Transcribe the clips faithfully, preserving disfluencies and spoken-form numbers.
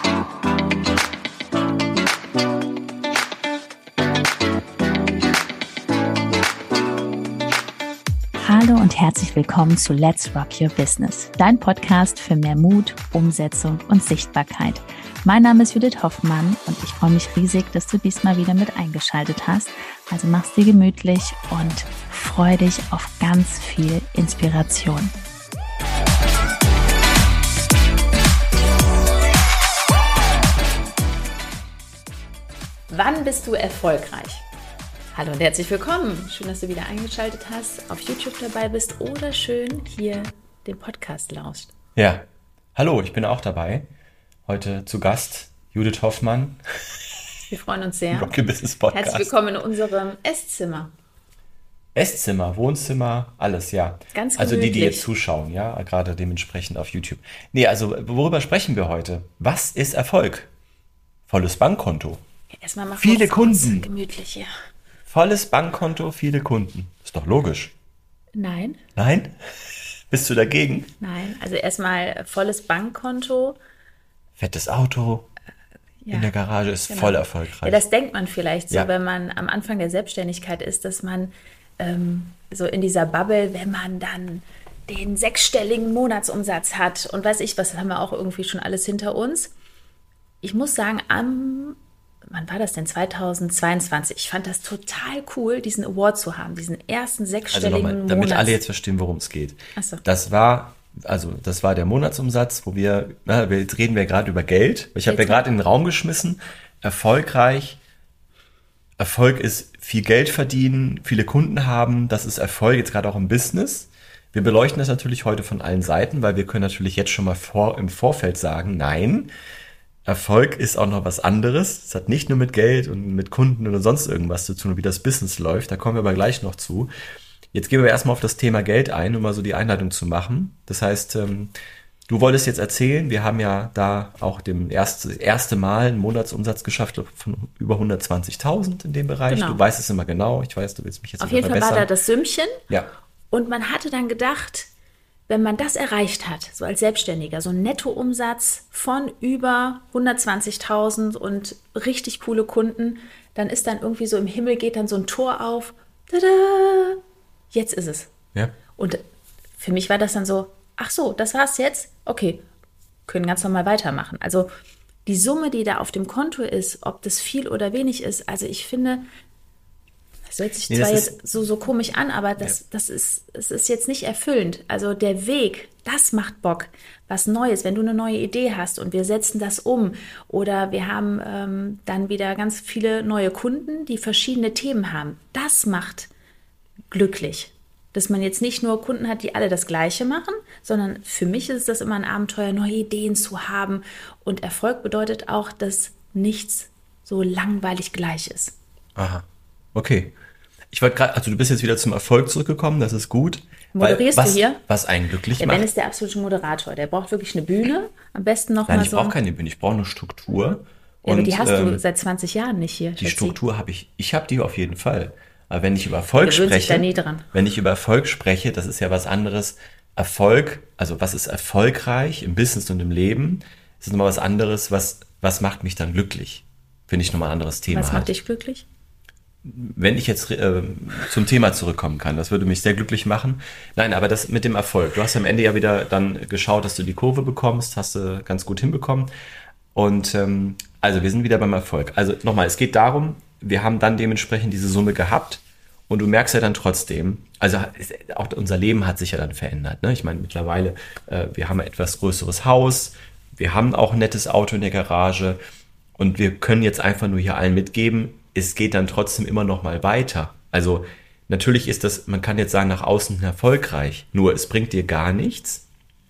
Hallo und herzlich willkommen zu Let's Rock Your Business, dein Podcast für mehr Mut, Umsetzung und Sichtbarkeit. Mein Name ist Judith Hoffmann und ich freue mich riesig, dass du diesmal wieder mit eingeschaltet hast. Also mach's dir gemütlich und freu dich auf ganz viel Inspiration. Wann bist du erfolgreich? Hallo und herzlich willkommen. Schön, dass du wieder eingeschaltet hast, auf YouTube dabei bist oder schön hier den Podcast lauscht. Ja, hallo, ich bin auch dabei. Heute zu Gast Judith Hoffmann. Wir freuen uns sehr. Rock Your Business Podcast. Herzlich willkommen in unserem Esszimmer. Esszimmer, Wohnzimmer, alles, ja. Ganz gemütlich. Also die, die jetzt zuschauen, ja, gerade dementsprechend auf YouTube. Nee, also worüber sprechen wir heute? Was ist Erfolg? Volles Bankkonto. Ja, erstmal machen Viele wir uns Kunden. Gemütlich, ja. Volles Bankkonto, viele Kunden. Ist doch logisch. Nein. Nein? Bist du dagegen? Nein, also erstmal volles Bankkonto. Fettes Auto Ja, in der Garage ist genau. voll erfolgreich. Ja, das denkt man vielleicht so, Ja. wenn man am Anfang der Selbstständigkeit ist, dass man ähm, so in dieser Bubble, wenn man dann den sechsstelligen Monatsumsatz hat und weiß ich, was haben wir auch irgendwie schon alles hinter uns. Ich muss sagen, am wann war das denn? zweitausendzweiundzwanzig. Ich fand das total cool, diesen Award zu haben, diesen ersten Also sechsstelligen nochmal, damit Monats. alle jetzt verstehen, worum es geht. Ach so. Das war, also das war der Monatsumsatz, wo wir, na, jetzt reden wir gerade über Geld. Ich habe ja Jetzt- gerade in den Raum geschmissen, erfolgreich. Erfolg ist viel Geld verdienen, viele Kunden haben, das ist Erfolg, jetzt gerade auch im Business. Wir beleuchten das natürlich heute von allen Seiten, weil wir können natürlich jetzt schon mal vor, im Vorfeld sagen, nein, Erfolg ist auch noch was anderes. Es hat nicht nur mit Geld und mit Kunden oder sonst irgendwas zu tun, wie das Business läuft. Da kommen wir aber gleich noch zu. Jetzt gehen wir erstmal auf das Thema Geld ein, um mal so die Einleitung zu machen. Das heißt, ähm, du wolltest jetzt erzählen, wir haben ja da auch dem erste, erste Mal einen Monatsumsatz geschafft von über hundertzwanzigtausend in dem Bereich. Genau. Du weißt es immer genau. Ich weiß, du willst mich jetzt Auf wieder jeden Fall war verbessern. da das Sümmchen. Ja, Und man hatte dann gedacht, wenn man das erreicht hat, so als Selbstständiger, so ein Nettoumsatz von über hundertzwanzigtausend und richtig coole Kunden, dann ist dann irgendwie so im Himmel geht dann so ein Tor auf. Tada! Jetzt ist es. ja. Und für mich war das dann so, ach so, das war's jetzt? Okay, können ganz normal weitermachen. Also die Summe, die da auf dem Konto ist, ob das viel oder wenig ist, also ich finde, das hört sich Nee, zwar das jetzt so, so komisch an, aber das, Ja. das ist, es ist jetzt nicht erfüllend. Also der Weg, das macht Bock. Was Neues, wenn du eine neue Idee hast und wir setzen das um oder wir haben ähm, dann wieder ganz viele neue Kunden, die verschiedene Themen haben. Das macht glücklich. Dass man jetzt nicht nur Kunden hat, die alle das Gleiche machen, sondern für mich ist das immer ein Abenteuer, neue Ideen zu haben. Und Erfolg bedeutet auch, dass nichts so langweilig gleich ist. Aha. Okay. Ich wollte gerade, also du bist jetzt wieder zum Erfolg zurückgekommen, das ist gut. Moderierst weil, du was, hier? Was einen glücklich Der macht. Ben ist der absolute Moderator. Der braucht wirklich eine Bühne. Am besten noch Nein, mal ich so. brauche keine Bühne, ich brauche eine Struktur. Ja, aber die Und, hast ähm, du seit zwanzig Jahren nicht hier. Die Schatzi. Struktur habe ich, ich habe die auf jeden Fall. Aber wenn ich über Erfolg Der gewöhnt sich spreche, da nie dran. wenn ich über Erfolg spreche, das ist ja was anderes. Erfolg, also was ist erfolgreich im Business und im Leben, ist nochmal was anderes, was, was macht mich dann glücklich? Finde ich nochmal ein anderes Thema. Was macht halt. dich glücklich? Wenn ich jetzt äh, zum Thema zurückkommen kann, das würde mich sehr glücklich machen. Nein, aber das mit dem Erfolg. Du hast am Ende ja wieder dann geschaut, dass du die Kurve bekommst, hast du ganz gut hinbekommen. Und ähm, also wir sind wieder beim Erfolg. Also nochmal, es geht darum, wir haben dann dementsprechend diese Summe gehabt und du merkst ja dann trotzdem, also auch unser Leben hat sich ja dann verändert. Ne? Ich meine, mittlerweile, äh, wir haben ein etwas größeres Haus, wir haben auch ein nettes Auto in der Garage und wir können jetzt einfach nur hier allen mitgeben, es geht dann trotzdem immer noch mal weiter. Also natürlich ist das, man kann jetzt sagen, nach außen erfolgreich, nur es bringt dir gar nichts,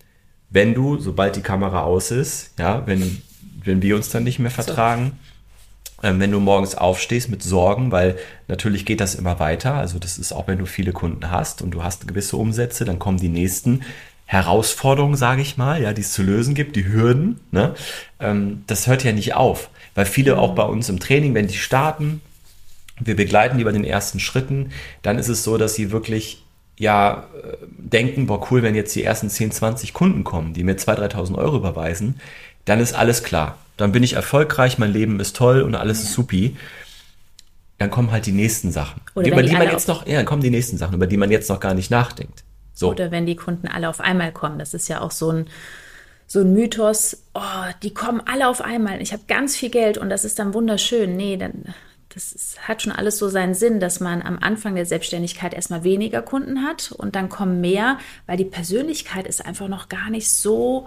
wenn du, sobald die Kamera aus ist, ja, wenn, wenn wir uns dann nicht mehr vertragen, ähm, wenn du morgens aufstehst mit Sorgen, weil natürlich geht das immer weiter, also das ist auch, wenn du viele Kunden hast und du hast gewisse Umsätze, dann kommen die nächsten Herausforderungen, sage ich mal, ja, die es zu lösen gibt, die Hürden, ne? Ähm, das hört ja nicht auf, weil viele auch bei uns im Training, wenn die starten, wir begleiten die bei den ersten Schritten, dann ist es so, dass sie wirklich ja denken, boah cool, wenn jetzt die ersten zehn, zwanzig Kunden kommen, die mir zweitausend, dreitausend Euro überweisen, dann ist alles klar. dann bin ich erfolgreich, mein Leben ist toll und alles ja. ist supi. Dann kommen halt die nächsten Sachen. Oder über die, die man jetzt noch, ja, dann kommen die nächsten Sachen, über die man jetzt noch gar nicht nachdenkt. So. Oder wenn die Kunden alle auf einmal kommen. Das ist ja auch so ein, so ein Mythos. Oh, die kommen alle auf einmal. Ich habe ganz viel Geld und das ist dann wunderschön. Nee, dann, das ist, hat schon alles so seinen Sinn, dass man am Anfang der Selbstständigkeit erstmal weniger Kunden hat und dann kommen mehr, weil die Persönlichkeit ist einfach noch gar nicht so,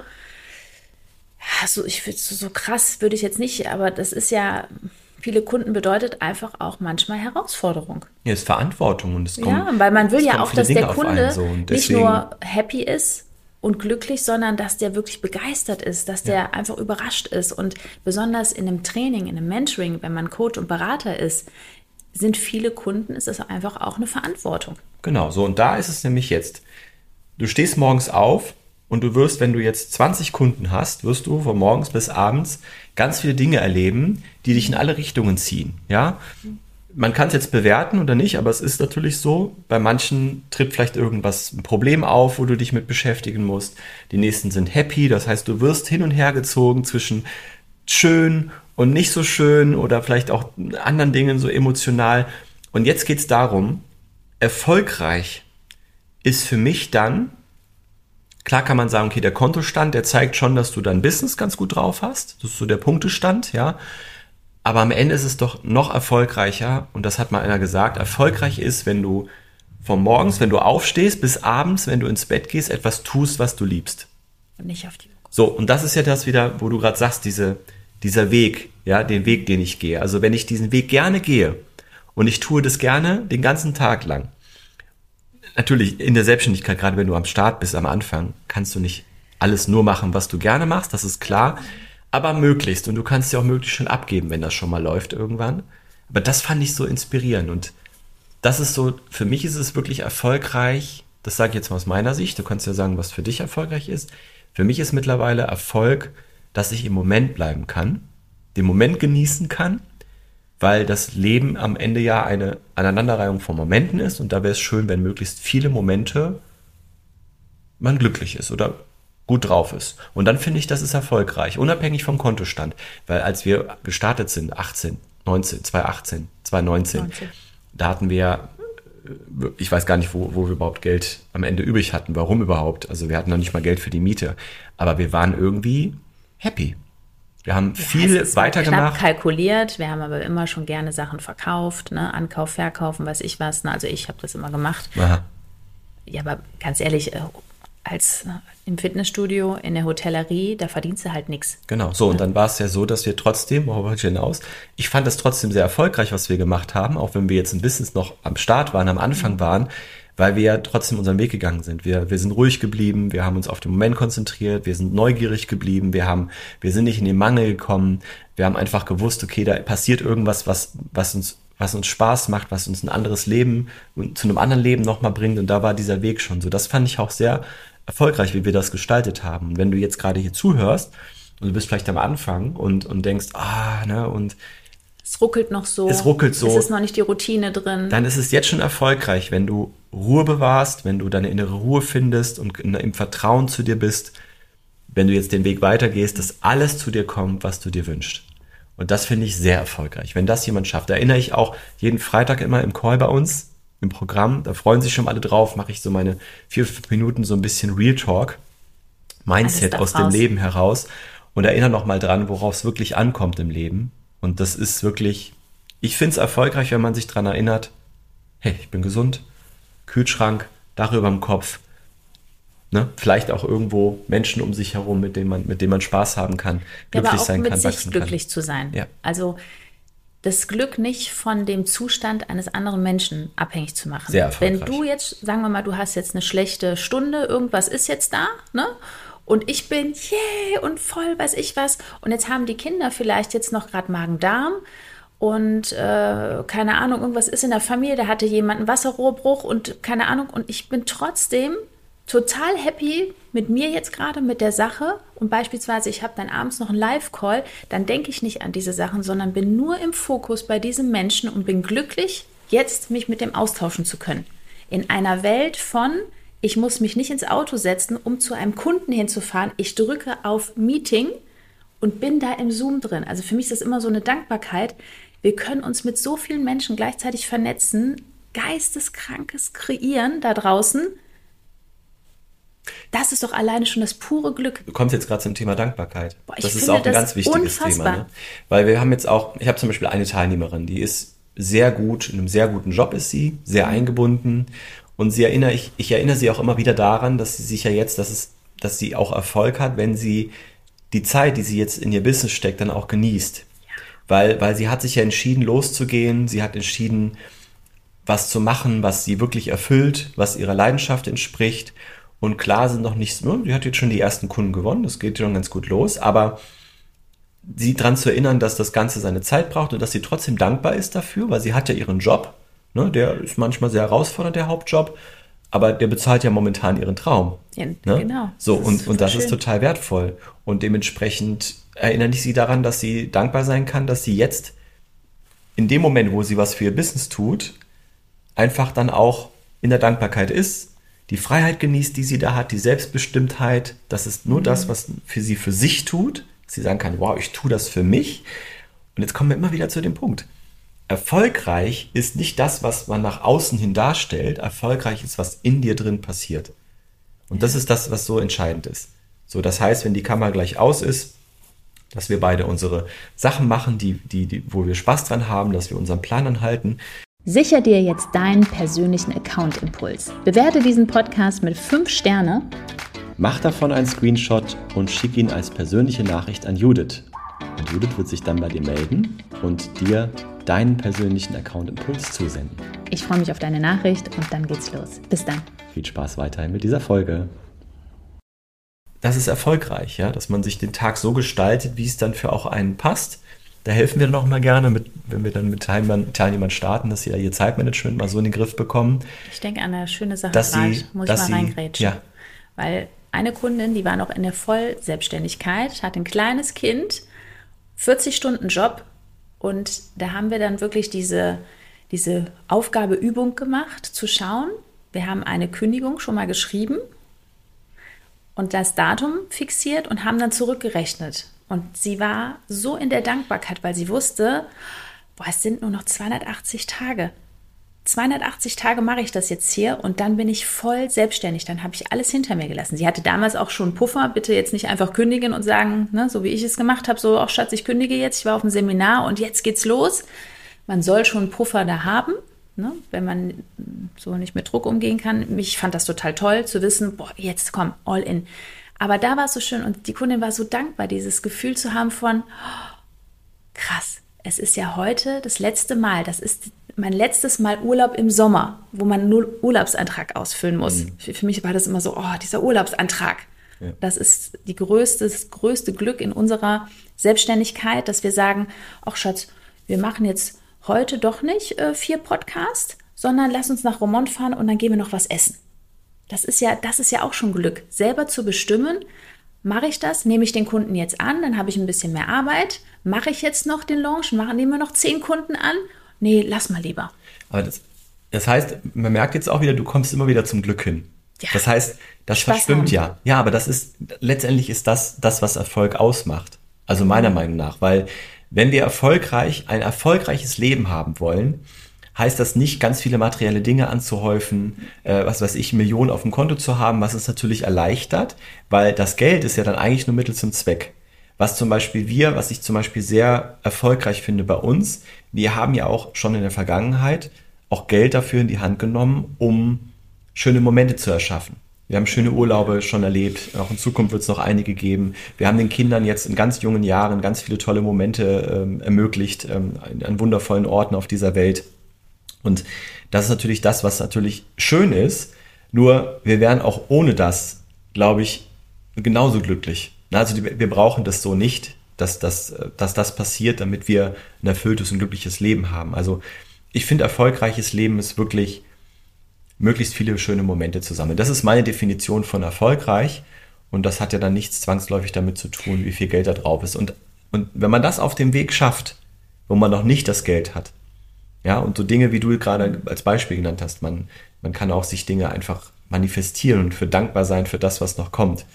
so ich würde so, so krass würde ich jetzt nicht, aber das ist ja, viele Kunden bedeutet einfach auch manchmal Herausforderung. Ja, es ist Verantwortung und es kommt. Ja, weil man will ja auch, dass der Kunde so nicht nur happy ist und glücklich, sondern dass der wirklich begeistert ist, dass der ja. einfach überrascht ist. Und besonders in einem Training, in einem Mentoring, wenn man Coach und Berater ist, sind viele Kunden, ist das einfach auch eine Verantwortung. Genau, so und da ist es nämlich jetzt. Du stehst morgens auf und du wirst, wenn du jetzt zwanzig Kunden hast, wirst du von morgens bis abends ganz viele Dinge erleben, die dich in alle Richtungen ziehen. Ja, man kann es jetzt bewerten oder nicht, aber es ist natürlich so, bei manchen tritt vielleicht irgendwas, ein Problem auf, wo du dich mit beschäftigen musst. Die nächsten sind happy, das heißt, du wirst hin und her gezogen zwischen schön und nicht so schön oder vielleicht auch anderen Dingen so emotional. Und jetzt geht es darum, erfolgreich ist für mich dann, klar kann man sagen, okay, der Kontostand, der zeigt schon, dass du dein Business ganz gut drauf hast. Das ist so der Punktestand, ja. Aber am Ende ist es doch noch erfolgreicher, und das hat mal einer gesagt, erfolgreich ist, wenn du von morgens, wenn du aufstehst, bis abends, wenn du ins Bett gehst, etwas tust, was du liebst. Und nicht auf die Uhr. So, und das ist ja das wieder, wo du gerade sagst, diese, dieser Weg, ja, den Weg, den ich gehe. Also wenn ich diesen Weg gerne gehe und ich tue das gerne den ganzen Tag lang, natürlich in der Selbstständigkeit, gerade wenn du am Start bist, am Anfang, kannst du nicht alles nur machen, was du gerne machst, das ist klar, aber möglichst. Und du kannst ja auch möglichst schon abgeben, wenn das schon mal läuft irgendwann. Aber das fand ich so inspirierend und das ist so, für mich ist es wirklich erfolgreich, das sage ich jetzt mal aus meiner Sicht, du kannst ja sagen, was für dich erfolgreich ist. Für mich ist mittlerweile Erfolg, dass ich im Moment bleiben kann, den Moment genießen kann, weil das Leben am Ende ja eine Aneinanderreihung von Momenten ist und da wäre es schön, wenn möglichst viele Momente man glücklich ist oder gut drauf ist. Und dann finde ich, das ist erfolgreich, unabhängig vom Kontostand, weil als wir gestartet sind, achtzehn, neunzehn, zwanzig achtzehn, zwanzig neunzehn, neunzehn. Da hatten wir, ich weiß gar nicht, wo, wo wir überhaupt Geld am Ende übrig hatten, warum überhaupt, also wir hatten noch nicht mal Geld für die Miete, aber wir waren irgendwie happy. Wir haben ja, viel weitergemacht. Knapp kalkuliert, wir haben aber immer schon gerne Sachen verkauft, ne? Ankauf, Verkaufen, weiß ich was. Ne? Also ich habe das immer gemacht. Aha. Ja, aber ganz ehrlich, als im Fitnessstudio, in der Hotellerie, da verdienst du halt nichts. Genau, so, und dann war es ja so, dass wir trotzdem, worauf ich hinaus, ich fand das trotzdem sehr erfolgreich, was wir gemacht haben, auch wenn wir jetzt ein Business noch am Start waren, am Anfang mhm. waren, weil wir ja trotzdem unseren Weg gegangen sind. Wir, wir sind ruhig geblieben, wir haben uns auf den Moment konzentriert, wir sind neugierig geblieben, wir haben, wir sind nicht in den Mangel gekommen, wir haben einfach gewusst, okay, da passiert irgendwas, was, was uns, was uns Spaß macht, was uns ein anderes Leben und zu einem anderen Leben nochmal bringt, und da war dieser Weg schon so. Das fand ich auch sehr erfolgreich, wie wir das gestaltet haben. Und wenn du jetzt gerade hier zuhörst und du bist vielleicht am Anfang und, und denkst, ah, ne, und es ruckelt noch so. Es ruckelt so. Es ist noch nicht die Routine drin. Dann ist es jetzt schon erfolgreich, wenn du Ruhe bewahrst, wenn du deine innere Ruhe findest und im Vertrauen zu dir bist, wenn du jetzt den Weg weitergehst, dass alles zu dir kommt, was du dir wünschst. Und das finde ich sehr erfolgreich. Wenn das jemand schafft, da erinnere ich auch jeden Freitag immer im Call bei uns, im Programm, da freuen sich schon alle drauf, mache ich so meine vier, fünf Minuten so ein bisschen Real Talk, Mindset aus dem Leben heraus und erinnere nochmal dran, worauf es wirklich ankommt im Leben. Und das ist wirklich, ich finde es erfolgreich, wenn man sich dran erinnert, hey, ich bin gesund, Kühlschrank, Dach über dem Kopf, ne? Vielleicht auch irgendwo Menschen um sich herum, mit denen man, mit denen man Spaß haben kann, glücklich ja, aber auch sein mit kann, sich wachsen glücklich kann. zu sein. Ja. Also das Glück nicht von dem Zustand eines anderen Menschen abhängig zu machen. Sehr erfolgreich. Wenn du jetzt, sagen wir mal, du hast jetzt eine schlechte Stunde, irgendwas ist jetzt da, ne? Und ich bin, yeah, und voll, weiß ich was. Und jetzt haben die Kinder vielleicht jetzt noch gerade Magen-Darm und äh, keine Ahnung, irgendwas ist in der Familie, da hatte jemand einen Wasserrohrbruch und keine Ahnung. Und ich bin trotzdem total happy mit mir jetzt gerade, mit der Sache. Und beispielsweise, ich habe dann abends noch einen Live-Call, dann denke ich nicht an diese Sachen, sondern bin nur im Fokus bei diesem Menschen und bin glücklich, jetzt mich mit dem austauschen zu können. In einer Welt von, ich muss mich nicht ins Auto setzen, um zu einem Kunden hinzufahren. Ich drücke auf Meeting und bin da im Zoom drin. Also für mich ist das immer so eine Dankbarkeit. Wir können uns mit so vielen Menschen gleichzeitig vernetzen, Geisteskrankes kreieren da draußen. Das ist doch alleine schon das pure Glück. Du kommst jetzt gerade zum Thema Dankbarkeit. Boah, ich das ist finde auch ein das ganz wichtiges unfassbar. Thema. Ne? Weil wir haben jetzt auch, ich habe zum Beispiel eine Teilnehmerin, die ist sehr gut, in einem sehr guten Job ist sie, sehr eingebunden. Und sie erinnere, ich, ich erinnere sie auch immer wieder daran, dass sie sich ja jetzt, dass es, dass sie auch Erfolg hat, wenn sie die Zeit, die sie jetzt in ihr Business steckt, dann auch genießt. Ja. Weil, weil sie hat sich ja entschieden, loszugehen. Sie hat entschieden, was zu machen, was sie wirklich erfüllt, was ihrer Leidenschaft entspricht. Und klar sind noch nicht, ne, sie hat jetzt schon die ersten Kunden gewonnen, das geht schon ganz gut los, aber sie daran zu erinnern, dass das Ganze seine Zeit braucht und dass sie trotzdem dankbar ist dafür, weil sie hat ja ihren Job, ne, der ist manchmal sehr herausfordernd, der Hauptjob, aber der bezahlt ja momentan ihren Traum. Ja, ne? Genau. So, das und, und das schön. ist total wertvoll. Und dementsprechend erinnere ich sie daran, dass sie dankbar sein kann, dass sie jetzt in dem Moment, wo sie was für ihr Business tut, einfach dann auch in der Dankbarkeit ist, die Freiheit genießt, die sie da hat, die Selbstbestimmtheit. Das ist nur mhm. das, was für sie für sich tut. Sie sagen kann, wow, ich tue das für mich. Und jetzt kommen wir immer wieder zu dem Punkt. Erfolgreich ist nicht das, was man nach außen hin darstellt. Erfolgreich ist, was in dir drin passiert. Und das ist das, was so entscheidend ist. So, das heißt, wenn die Kamera gleich aus ist, dass wir beide unsere Sachen machen, die, die, die, wo wir Spaß dran haben, dass wir unseren Plan anhalten. Sicher dir jetzt deinen persönlichen Account-Impuls. Bewerte diesen Podcast mit fünf Sterne. Mach davon einen Screenshot und schick ihn als persönliche Nachricht an Judith. Und Judith wird sich dann bei dir melden und dir deinen persönlichen Account-Impuls zusenden. Ich freue mich auf deine Nachricht und dann geht's los. Bis dann. Viel Spaß weiterhin mit dieser Folge. Das ist erfolgreich, ja, dass man sich den Tag so gestaltet, wie es dann für auch einen passt. Da helfen wir dann auch mal gerne, mit, wenn wir dann mit Teilnehmern, Teilnehmern starten, dass sie da ihr Zeitmanagement mal so in den Griff bekommen. Ich denke an eine schöne Sache, dass grad, sie, muss dass ich mal sie, reingrätschen. Ja. Weil eine Kundin, die war noch in der Vollselbstständigkeit, hat ein kleines Kind, vierzig Stunden Job und da haben wir dann wirklich diese, diese Aufgabeübung gemacht, zu schauen. Wir haben eine Kündigung schon mal geschrieben und das Datum fixiert und haben dann zurückgerechnet. Und sie war so in der Dankbarkeit, weil sie wusste, boah, es sind nur noch zweihundertachtzig Tage. zweihundertachtzig Tage mache ich das jetzt hier und dann bin ich voll selbstständig. Dann habe ich alles hinter mir gelassen. Sie hatte damals auch schon Puffer. Bitte jetzt nicht einfach kündigen und sagen, ne, so wie ich es gemacht habe, so, auch Schatz, ich kündige jetzt. Ich war auf einem Seminar und jetzt geht's los. Man soll schon einen Puffer da haben, ne, wenn man so nicht mit Druck umgehen kann. Ich fand das total toll zu wissen, boah, jetzt komm, all in. Aber da war es so schön und die Kundin war so dankbar, dieses Gefühl zu haben von, oh, krass, es ist ja heute das letzte Mal, das ist mein letztes Mal Urlaub im Sommer, wo man einen Urlaubsantrag ausfüllen muss. Mhm. Für, für mich war das immer so, oh, dieser Urlaubsantrag. Ja. Das ist die größte, das größte Glück in unserer Selbstständigkeit, dass wir sagen, ach Schatz, wir machen jetzt heute doch nicht äh, vier Podcasts, sondern lass uns nach Romont fahren und dann gehen wir noch was essen. Das ist ja, das ist ja auch schon Glück, selber zu bestimmen, mache ich das, nehme ich den Kunden jetzt an, dann habe ich ein bisschen mehr Arbeit, mache ich jetzt noch den Launch, machen nehmen wir noch zehn Kunden an? Nee, lass mal lieber. Aber das, das heißt, man merkt jetzt auch wieder, du kommst immer wieder zum Glück hin. Ja. Das heißt, das Spaß verschwimmt haben. ja. Ja, aber das ist, letztendlich ist das, das, was Erfolg ausmacht. Also meiner Meinung nach, weil wenn wir erfolgreich, ein erfolgreiches Leben haben wollen, heißt das nicht, ganz viele materielle Dinge anzuhäufen, äh, was weiß ich, Millionen auf dem Konto zu haben, was es natürlich erleichtert, weil das Geld ist ja dann eigentlich nur Mittel zum Zweck. Was zum Beispiel wir, was ich zum Beispiel sehr erfolgreich finde bei uns, wir haben ja auch schon in der Vergangenheit auch Geld dafür in die Hand genommen, um schöne Momente zu erschaffen. Wir haben schöne Urlaube schon erlebt, auch in Zukunft wird es noch einige geben. Wir haben den Kindern jetzt in ganz jungen Jahren ganz viele tolle Momente ähm, ermöglicht, ähm, an wundervollen Orten auf dieser Welt. Und das ist natürlich das, was natürlich schön ist, nur wir wären auch ohne das, glaube ich, genauso glücklich. Also wir brauchen das so nicht, dass das, dass das passiert, damit wir ein erfülltes und glückliches Leben haben. Also ich finde, erfolgreiches Leben ist wirklich möglichst viele schöne Momente zu sammeln. Das ist meine Definition von erfolgreich und das hat ja dann nichts zwangsläufig damit zu tun, wie viel Geld da drauf ist. Und, und wenn man das auf dem Weg schafft, wo man noch nicht das Geld hat, ja, und so Dinge, wie du gerade als Beispiel genannt hast, man, man kann auch sich Dinge einfach manifestieren und für dankbar sein für das, was noch kommt.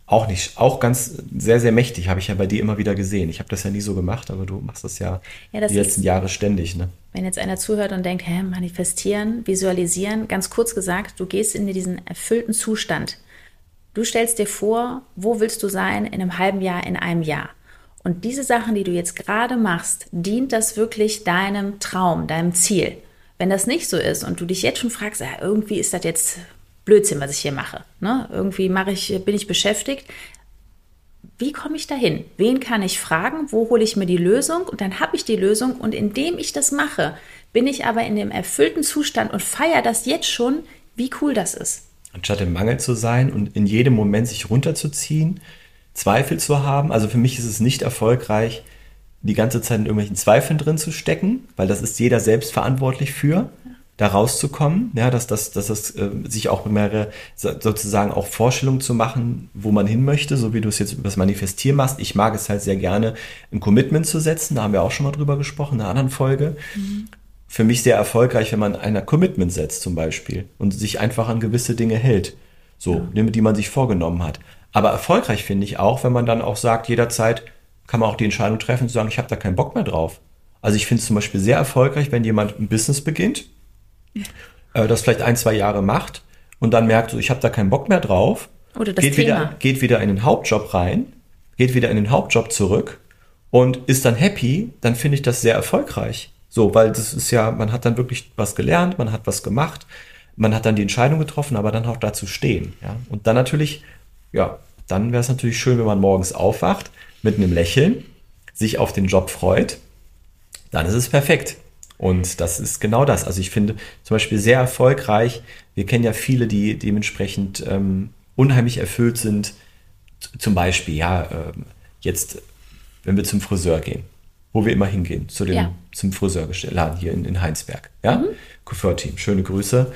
Auch nicht, auch ganz sehr, sehr mächtig, habe ich ja bei dir immer wieder gesehen. Ich habe das ja nie so gemacht, aber du machst das ja, Ja, das die letzten ist- Jahre ständig, ne? Wenn jetzt einer zuhört und denkt, hä, manifestieren, visualisieren, ganz kurz gesagt, du gehst in diesen erfüllten Zustand. Du stellst dir vor, wo willst du sein in einem halben Jahr, in einem Jahr. Und diese Sachen, die du jetzt gerade machst, dient das wirklich deinem Traum, deinem Ziel. Wenn das nicht so ist und du dich jetzt schon fragst, ja, irgendwie ist das jetzt Blödsinn, was ich hier mache. Ne? Irgendwie mache ich, bin ich beschäftigt. Wie komme ich dahin? Wen kann ich fragen? Wo hole ich mir die Lösung? Und dann habe ich die Lösung. Und indem ich das mache, bin ich aber in dem erfüllten Zustand und feiere das jetzt schon, wie cool das ist. Anstatt im Mangel zu sein und in jedem Moment sich runterzuziehen, Zweifel zu haben. Also für mich ist es nicht erfolgreich, die ganze Zeit in irgendwelchen Zweifeln drin zu stecken, weil das ist jeder selbst verantwortlich für, da rauszukommen, ja, dass das, dass das äh, sich auch mehrere sozusagen auch Vorstellungen zu machen, wo man hin möchte, so wie du es jetzt über das Manifestieren machst. Ich mag es halt sehr gerne, ein Commitment zu setzen, da haben wir auch schon mal drüber gesprochen, in einer anderen Folge. Mhm. Für mich sehr erfolgreich, wenn man ein Commitment setzt zum Beispiel und sich einfach an gewisse Dinge hält, so, ja. Die man sich vorgenommen hat. Aber erfolgreich finde ich auch, wenn man dann auch sagt, jederzeit kann man auch die Entscheidung treffen, zu sagen, ich habe da keinen Bock mehr drauf. Also ich finde es zum Beispiel sehr erfolgreich, wenn jemand ein Business beginnt, äh, das vielleicht ein, zwei Jahre macht und dann merkt, so, ich habe da keinen Bock mehr drauf, Oder das geht, Thema. wieder, geht wieder in den Hauptjob rein, geht wieder in den Hauptjob zurück und ist dann happy, dann finde ich das sehr erfolgreich. So, weil das ist ja, man hat dann wirklich was gelernt, man hat was gemacht, man hat dann die Entscheidung getroffen, aber dann auch dazu stehen. Ja? Und dann natürlich, ja, dann wäre es natürlich schön, wenn man morgens aufwacht, mit einem Lächeln, sich auf den Job freut, dann ist es perfekt. Und das ist genau das. Also ich finde zum Beispiel sehr erfolgreich, wir kennen ja viele, die dementsprechend ähm, unheimlich erfüllt sind, zum Beispiel, ja, ähm, jetzt, wenn wir zum Friseur gehen, wo wir immer hingehen, zu dem, ja. zum Friseurladen hier in, in Heinsberg. Ja? Mhm. Coiffeur-Team, schöne Grüße.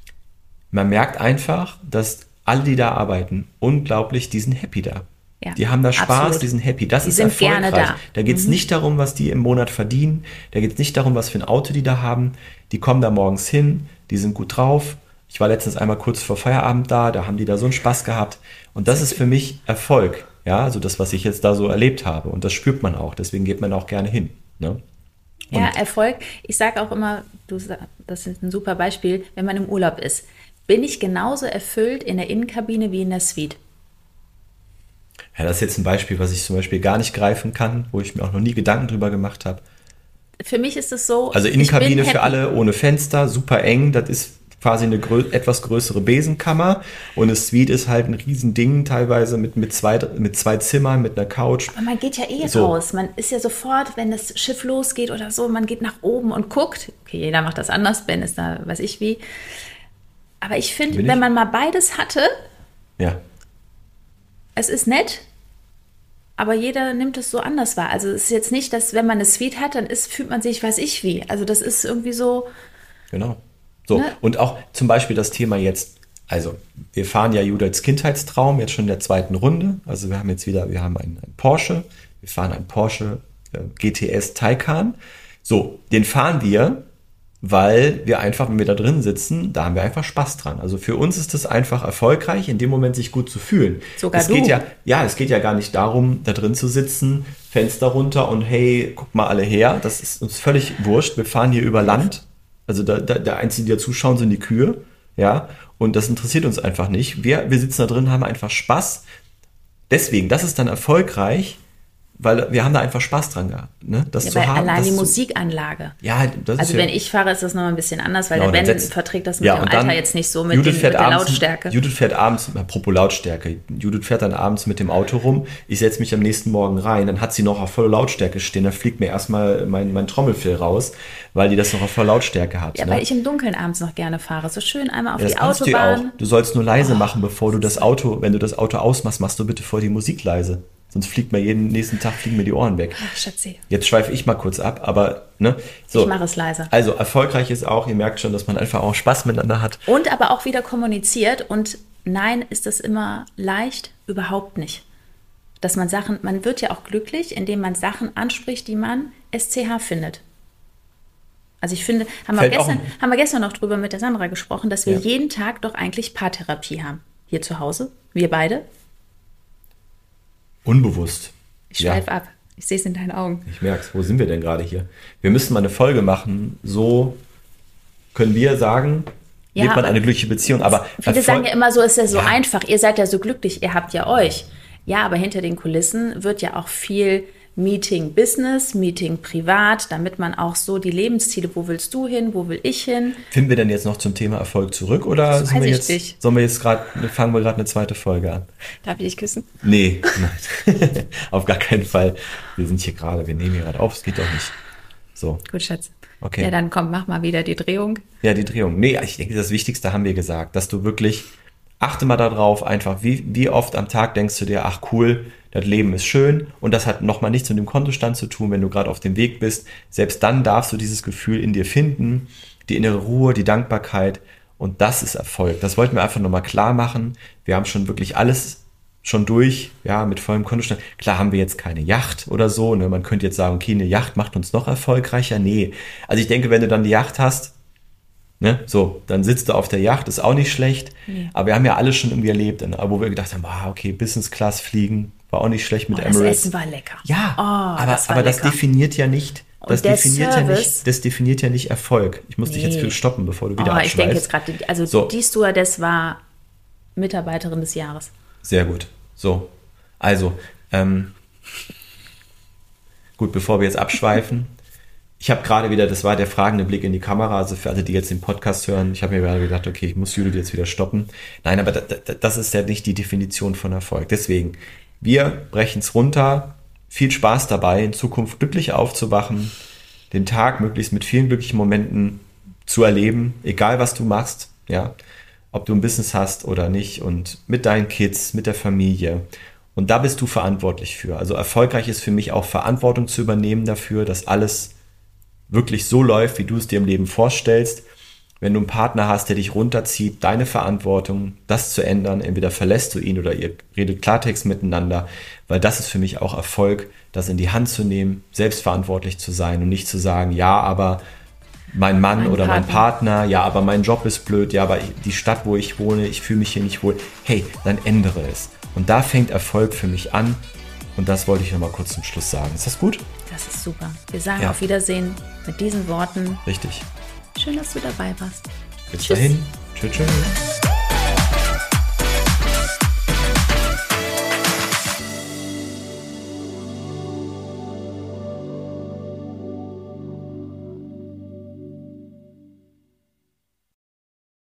Man merkt einfach, dass alle, die da arbeiten, unglaublich, die sind happy da. Ja, die haben da Spaß, absolut. Die sind happy. Das die ist sind erfolgreich. Gerne da, da geht es mhm. nicht darum, was die im Monat verdienen. Da geht es nicht darum, was für ein Auto die da haben. Die kommen da morgens hin, die sind gut drauf. Ich war letztens einmal kurz vor Feierabend da, da haben die da so einen Spaß gehabt. Und das ist für mich Erfolg. Ja, also das, was ich jetzt da so erlebt habe. Und das spürt man auch. Deswegen geht man auch gerne hin. Ne? Ja, Erfolg. Ich sage auch immer, du, das ist ein super Beispiel, wenn man im Urlaub ist. Bin ich genauso erfüllt in der Innenkabine wie in der Suite? Ja, das ist jetzt ein Beispiel, was ich zum Beispiel gar nicht greifen kann, wo ich mir auch noch nie Gedanken drüber gemacht habe. Für mich ist es so... Also Innenkabine für alle ohne Fenster, super eng, das ist quasi eine grö- etwas größere Besenkammer und eine Suite ist halt ein Riesending, teilweise mit, mit, zwei, mit zwei Zimmern, mit einer Couch. Aber man geht ja eh so. raus. Man ist ja sofort, wenn das Schiff losgeht oder so, man geht nach oben und guckt. Okay, jeder macht das anders, Ben ist da, weiß ich wie. Aber ich finde, wenn man mal beides hatte... Ja. Es ist nett, aber jeder nimmt es so anders wahr. Also es ist jetzt nicht, dass wenn man eine Suite hat, dann ist, fühlt man sich, weiß ich wie. Also das ist irgendwie so... Genau. So, ne? Und auch zum Beispiel das Thema jetzt, also wir fahren ja Judiths Kindheitstraum jetzt schon in der zweiten Runde. Also wir haben jetzt wieder, wir haben einen, einen Porsche, wir fahren einen Porsche äh, G T S Taycan. So, den fahren wir, weil wir einfach, wenn wir da drin sitzen, da haben wir einfach Spaß dran. Also für uns ist es einfach erfolgreich, in dem Moment sich gut zu fühlen. Sogar es du. Geht ja, ja, es geht ja gar nicht darum, da drin zu sitzen, Fenster runter und hey, guck mal alle her. Das ist uns völlig wurscht. Wir fahren hier über Land. Also da, da, der Einzige, die da zuschauen, sind die Kühe. Ja, und das interessiert uns einfach nicht. Wir, wir sitzen da drin, haben einfach Spaß. Deswegen, das ist dann erfolgreich, weil wir haben da einfach Spaß dran gehabt, ne? Das ja, zu haben. Allein das die zu, Musikanlage. Ja, das also ist wenn ja, ich fahre, ist das nochmal ein bisschen anders, weil genau, der Ben setzt, verträgt das mit ja, dem dann, Alter jetzt nicht so mit, Judith den, fährt mit der abends, Lautstärke. Judith fährt abends, apropos Lautstärke, Judith fährt dann abends mit dem Auto rum, ich setze mich am nächsten Morgen rein, dann hat sie noch auf voller Lautstärke stehen, dann fliegt mir erstmal mein, mein Trommelfell raus, weil die das noch auf voller Lautstärke hat. Ja, ne? weil ich im Dunkeln abends noch gerne fahre, so schön einmal auf ja, die das kannst Autobahn. Du, auch. Du sollst nur leise oh. machen, bevor du das Auto, wenn du das Auto ausmachst, machst du bitte vor die Musik leise. Sonst fliegt mir jeden nächsten Tag fliegen mir die Ohren weg. Ach, Schatzi. Jetzt schweife ich mal kurz ab, aber ne. So. Ich mache es leise. Also erfolgreich ist auch, ihr merkt schon, dass man einfach auch Spaß miteinander hat. Und aber auch wieder kommuniziert und nein, ist das immer leicht? Überhaupt nicht. Dass man Sachen, man wird ja auch glücklich, indem man Sachen anspricht, die man S C H findet. Also ich finde, haben wir, gestern, haben wir gestern noch drüber mit der Sandra gesprochen, dass wir ja. jeden Tag doch eigentlich Paartherapie haben. Hier zu Hause, wir beide. Unbewusst. Ich schweife ja. ab. Ich sehe es in deinen Augen. Ich merke es. Wo sind wir denn gerade hier? Wir müssen mal eine Folge machen. So können wir sagen, ja, lebt man eine glückliche Beziehung. Aber viele Erfolg, sagen ja immer so, ist ja so ja. einfach. Ihr seid ja so glücklich, ihr habt ja euch. Ja, aber hinter den Kulissen wird ja auch viel Meeting Business, Meeting privat, damit man auch so die Lebensziele, wo willst du hin, wo will ich hin? Finden wir denn jetzt noch zum Thema Erfolg zurück oder das sind wir weiß jetzt, ich nicht. sollen wir jetzt gerade, fangen wir gerade eine zweite Folge an? Darf ich dich küssen? Nee, nein. Auf gar keinen Fall. Wir sind hier gerade, wir nehmen hier gerade auf, es geht doch nicht. So. Gut, Schatz. Okay. Ja, dann komm, mach mal wieder die Drehung. Ja, die Drehung. Nee, ich denke, das Wichtigste haben wir gesagt, dass du wirklich, achte mal darauf, einfach, wie, wie oft am Tag denkst du dir, ach cool, das Leben ist schön und das hat nochmal nichts mit dem Kontostand zu tun, wenn du gerade auf dem Weg bist. Selbst dann darfst du dieses Gefühl in dir finden, die innere Ruhe, die Dankbarkeit und das ist Erfolg. Das wollten wir einfach nochmal klar machen. Wir haben schon wirklich alles schon durch, ja, mit vollem Kontostand. Klar haben wir jetzt keine Yacht oder so, ne? Man könnte jetzt sagen, okay, eine Yacht macht uns noch erfolgreicher. Nee, also ich denke, wenn du dann die Yacht hast, ne, so, dann sitzt du auf der Yacht, ist auch nicht schlecht. Nee. Aber wir haben ja alles schon irgendwie erlebt, wo wir gedacht haben, ah, okay, Business Class fliegen, war auch nicht schlecht mit oh, Emirates. Das Essen war lecker. Ja, oh, aber, das, aber das definiert ja nicht, das definiert ja nicht, das definiert ja nicht Erfolg. Ich muss nee. dich jetzt viel stoppen, bevor du wieder oh, abschweifst. Ich denke jetzt gerade, also so. die Stewardess war Mitarbeiterin des Jahres. Sehr gut. So, also, ähm, gut, bevor wir jetzt abschweifen, ich habe gerade wieder, das war der fragende Blick in die Kamera, also für alle, die jetzt den Podcast hören, ich habe mir gerade gedacht, okay, ich muss Judith jetzt wieder stoppen. Nein, aber das ist ja nicht die Definition von Erfolg. Deswegen, wir brechen es runter. Viel Spaß dabei, in Zukunft glücklich aufzuwachen, den Tag möglichst mit vielen glücklichen Momenten zu erleben, egal was du machst, ja, ob du ein Business hast oder nicht und mit deinen Kids, mit der Familie. Und da bist du verantwortlich für. Also erfolgreich ist für mich auch Verantwortung zu übernehmen dafür, dass alles wirklich so läuft, wie du es dir im Leben vorstellst. Wenn du einen Partner hast, der dich runterzieht, deine Verantwortung, das zu ändern, entweder verlässt du ihn oder ihr redet Klartext miteinander, weil das ist für mich auch Erfolg, das in die Hand zu nehmen, selbstverantwortlich zu sein und nicht zu sagen, ja, aber mein Mann mein oder Partner. mein Partner, ja, aber mein Job ist blöd, ja, aber die Stadt, wo ich wohne, ich fühle mich hier nicht wohl. Hey, dann ändere es. Und da fängt Erfolg für mich an und das wollte ich nochmal kurz zum Schluss sagen. Ist das gut? Das ist super. Wir sagen ja. auf Wiedersehen mit diesen Worten. Richtig. Schön, dass du dabei warst. Bis Tschüss. dahin. Tschüss. Tschüss.